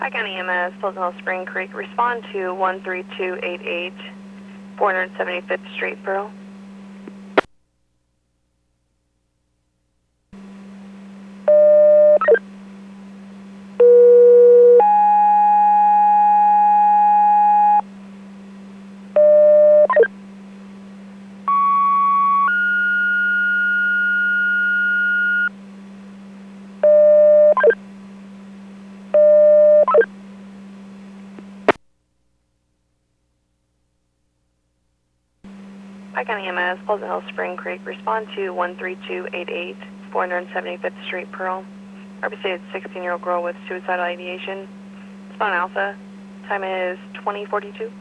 Pike County EMS, Pleasant Hill Spring Creek, respond to 13288, 475th Street, Pearl. Pike County EMS, Pleasant Hill Spring Creek, respond to 13288, 475th Street, Pearl. RBC 16-year-old girl with suicidal ideation. Respond Alpha. Time is 20:42.